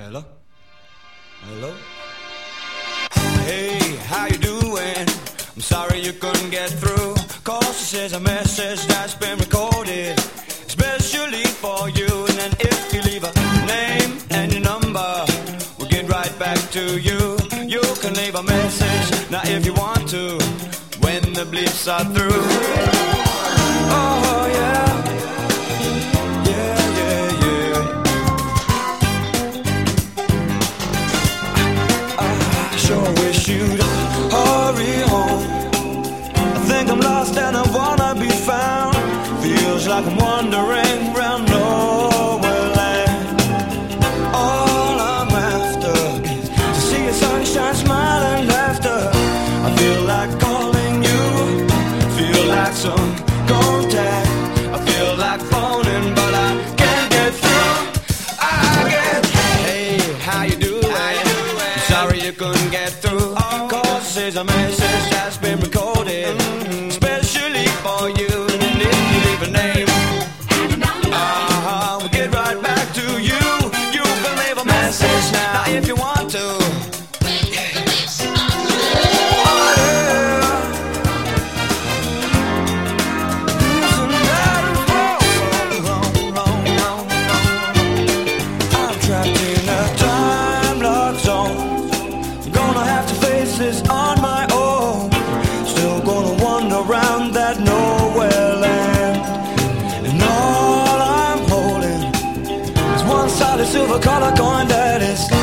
Hello? Hello? Hey, how you doing? I'm sorry you couldn't get through. Cause this is a message that's been recorded especially for you. And then if you leave a name and your number, we'll get right back to you. You can leave a message now if you want to, when the bleeps are through. Oh yeah. Sure wish you'd hurry home. I think I'm lost and I wanna be found. Feels like I'm wandering round nowhere land. All I'm after is to see your sunshine, smile and laughter. I feel like calling you, feel like some contact. I feel like phoning but I can't get through. Hey, how you doing? Sorry you couldn't get through. Cause this is a message that's been recorded especially for you. And if you leave a name, we'll get right back to you. You can leave a message now if you want to. I'm trapped in a time lock zone. Gonna have to face this on my own. Still gonna wander around that nowhere land. And all I'm holding is one solid silver color coin that is